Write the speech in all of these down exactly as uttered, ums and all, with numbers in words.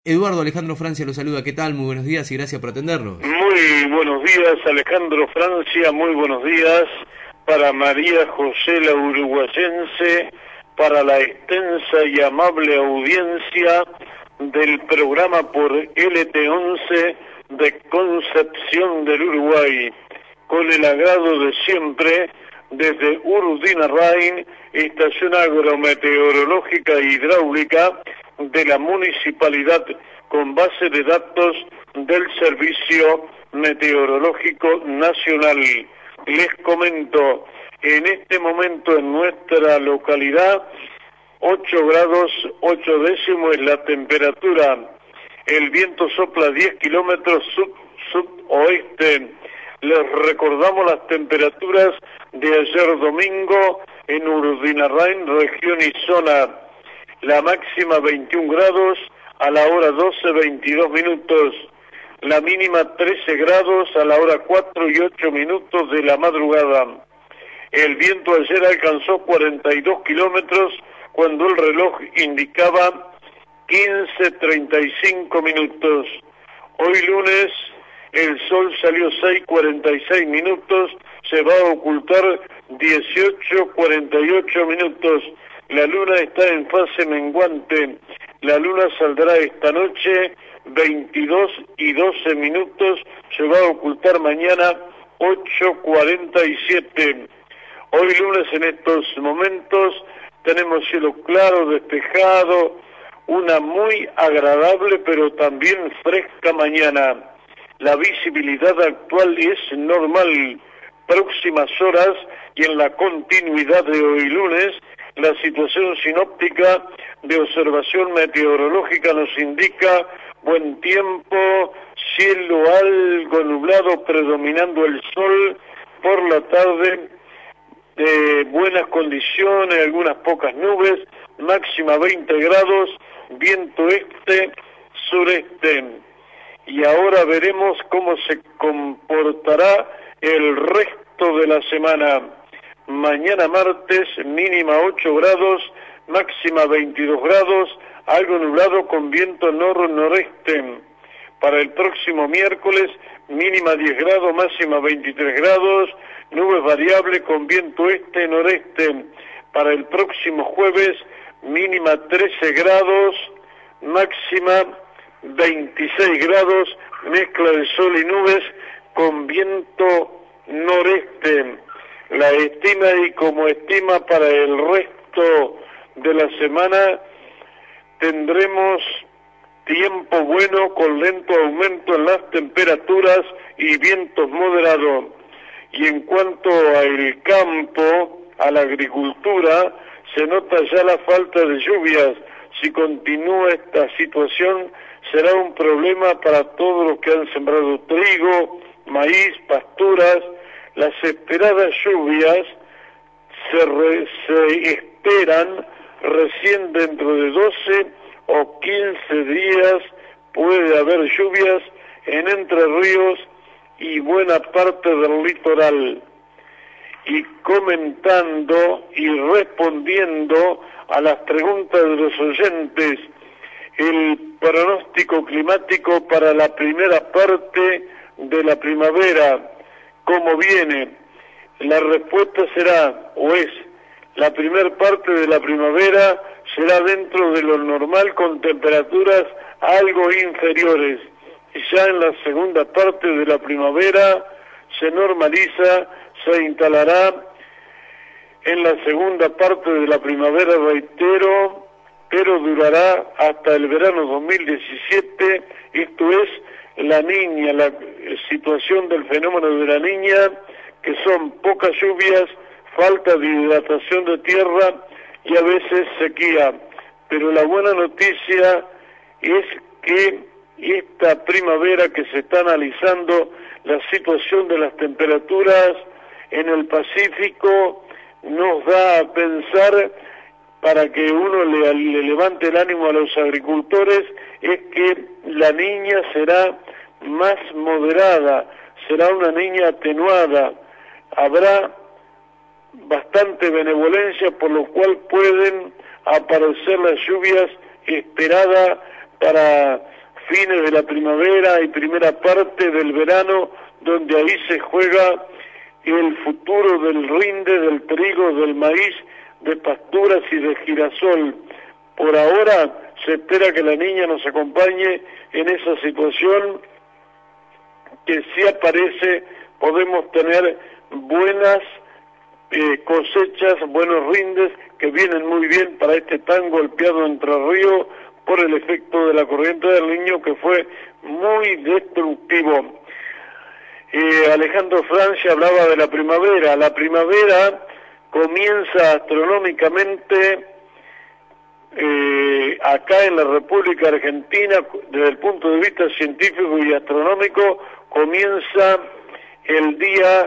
Eduardo Alejandro Francia lo saluda, ¿qué tal? Muy buenos días y gracias por atendernos. Muy buenos días, Alejandro Francia, muy buenos días para María José la uruguayense, para la extensa y amable audiencia del programa por L T once de Concepción del Uruguay, con el agrado de siempre, desde Urdinarrain, estación agrometeorológica e hidráulica de la municipalidad con base de datos del Servicio Meteorológico Nacional. Les comento, en este momento en nuestra localidad, ocho grados ocho décimos es la temperatura, el viento sopla diez kilómetros sud, sudoeste. Les recordamos las temperaturas de ayer domingo en Urdinarrain, región y zona. La máxima veintiún grados, a la hora doce, veintidós minutos. La mínima trece grados, a la hora cuatro y ocho minutos de la madrugada. El viento ayer alcanzó cuarenta y dos kilómetros cuando el reloj indicaba quince treinta y cinco minutos. Hoy lunes el sol salió seis cuarenta y seis minutos, se va a ocultar dieciocho cuarenta y ocho minutos. La luna está en fase menguante. La luna saldrá esta noche veintidós y doce minutos. Se va a ocultar mañana ocho cuarenta y siete. Hoy lunes en estos momentos tenemos cielo claro, despejado, una muy agradable pero también fresca mañana. La visibilidad actual es normal. Próximas horas y en la continuidad de hoy lunes, la situación sinóptica de observación meteorológica nos indica buen tiempo, cielo algo nublado predominando el sol, por la tarde de buenas condiciones, algunas pocas nubes, máxima veinte grados, viento este, sureste. Y ahora veremos cómo se comportará el resto de la semana. Mañana martes, mínima ocho grados, máxima veintidós grados, algo nublado con viento nor-noreste. Para el próximo miércoles, mínima diez grados, máxima veintitrés grados, nubes variables con viento este-noreste. Para el próximo jueves, mínima trece grados, máxima veintiséis grados, mezcla de sol y nubes con viento noreste. La estima y como estima para el resto de la semana tendremos tiempo bueno con lento aumento en las temperaturas y vientos moderados. Y en cuanto al campo, a la agricultura, se nota ya la falta de lluvias. Si continúa esta situación, será un problema para todos los que han sembrado trigo, maíz, pasturas. Las esperadas lluvias se, re, se esperan recién dentro de doce o quince días. Puede haber lluvias en Entre Ríos y buena parte del litoral. Y comentando y respondiendo a las preguntas de los oyentes, el pronóstico climático para la primera parte de la primavera, ¿cómo viene? La respuesta será, o es, la primera parte de la primavera será dentro de lo normal con temperaturas algo inferiores. Y ya en la segunda parte de la primavera se normaliza, se instalará en la segunda parte de la primavera, reitero, pero durará hasta el verano dos mil diecisiete, esto es la niña, la situación del fenómeno de la niña, que son pocas lluvias, falta de hidratación de tierra y a veces sequía. Pero la buena noticia es que esta primavera que se está analizando, la situación de las temperaturas en el Pacífico nos da a pensar, para que uno le, le levante el ánimo a los agricultores, es que la niña será más moderada, será una niña atenuada, habrá bastante benevolencia, por lo cual pueden aparecer las lluvias esperadas para fines de la primavera y primera parte del verano, donde ahí se juega el futuro del rinde, del trigo, del maíz, de pasturas y de girasol. Por ahora se espera que la niña nos acompañe en esa situación, que si aparece podemos tener buenas eh, cosechas, buenos rindes, que vienen muy bien para este tan golpeado Entre Ríos por el efecto de la corriente del Niño, que fue muy destructivo. Eh, Alejandro Francia hablaba de la primavera. La primavera comienza astronómicamente eh, acá en la República Argentina, desde el punto de vista científico y astronómico, comienza el día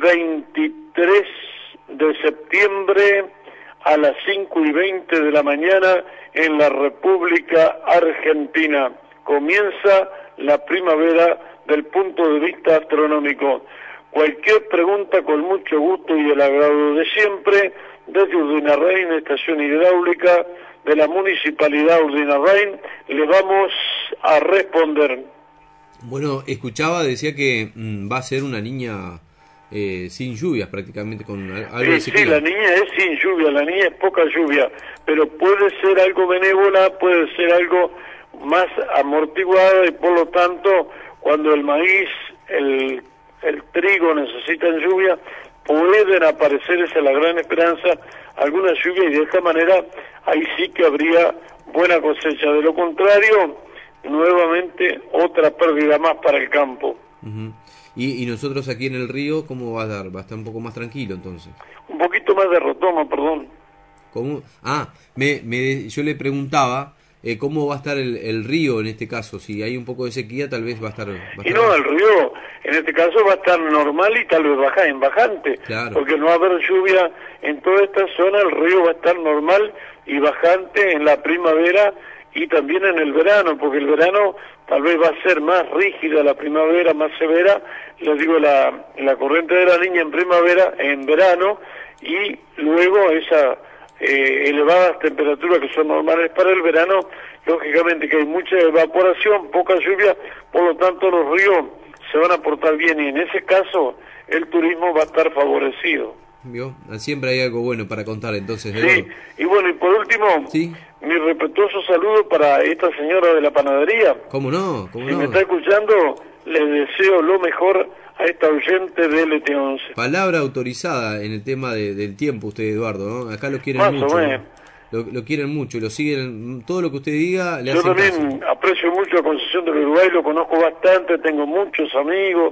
veintitrés de septiembre a las cinco y veinte de la mañana en la República Argentina. Comienza la primavera del punto de vista astronómico. Cualquier pregunta, con mucho gusto y el agrado de siempre, desde Urdinarrain, estación hidráulica de la Municipalidad Urdinarrain, le vamos a responder. Bueno, escuchaba, decía que mmm, va a ser una niña eh, sin lluvias prácticamente, con algo sí, de sequía. Sí, la niña es sin lluvia, la niña es poca lluvia, pero puede ser algo benévola, puede ser algo más amortiguado, y por lo tanto, cuando el maíz, el, el trigo necesitan lluvia, pueden aparecer, esa es la gran esperanza, alguna lluvia, y de esta manera ahí sí que habría buena cosecha. De lo contrario, nuevamente otra pérdida más para el campo. Uh-huh. y, y nosotros aquí en el río, ¿cómo va a dar? ¿Va a estar un poco más tranquilo entonces? Un poquito más de retoma, perdón. ¿Cómo? Ah, me, me, yo le preguntaba eh, cómo va a estar el, el río en este caso. Si hay un poco de sequía, tal vez va a estar... Va a estar y no, el río en este caso va a estar normal y tal vez baja, en bajante, claro, porque no va a haber lluvia en toda esta zona. El río va a estar normal y bajante en la primavera y también en el verano, porque el verano tal vez va a ser más rígida, la primavera más severa, les digo, la, la corriente de la Niña en primavera, en verano, y luego esa eh, elevadas temperaturas que son normales para el verano, lógicamente que hay mucha evaporación, poca lluvia, por lo tanto los ríos se van a portar bien, y en ese caso el turismo va a estar favorecido. ¿Vio? Siempre hay algo bueno para contar, entonces. Sí, y bueno, y por último, ¿sí? Mi respetuoso saludo para esta señora de la panadería. ¿Cómo no? ¿Cómo si no? me está escuchando, le deseo lo mejor a esta oyente de L T once. Palabra autorizada en el tema de, del tiempo, usted, Eduardo, ¿no? Acá lo quieren Más mucho. o menos. Lo, lo quieren mucho, lo siguen, todo lo que usted diga le Yo hacen también caso. aprecio mucho a Concepción del Uruguay, lo conozco bastante, tengo muchos amigos,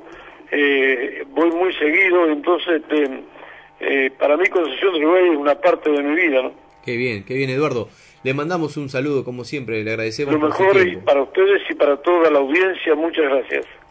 eh, voy muy seguido, entonces este, eh, para mí Concepción del Uruguay es una parte de mi vida, ¿no? Qué bien, qué bien, Eduardo. Le mandamos un saludo, como siempre, le agradecemos Lo por su mejor y tiempo. para ustedes y para toda la audiencia, muchas gracias.